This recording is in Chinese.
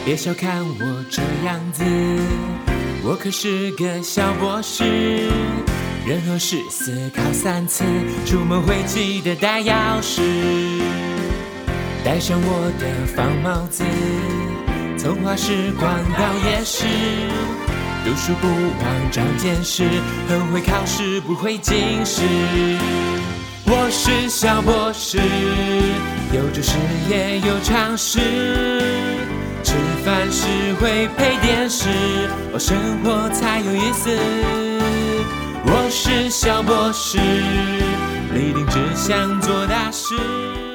别小看我这样子，我可是个小博士。任何事思考3次，出门会记得带钥匙。戴上我的方帽子，从花市逛到夜市。读书不忘长见识，很会考试不会近视。我是小博士，有知识也有常识。吃饭时会配电视，生活才有意思。我是小博士，立定志向做大事。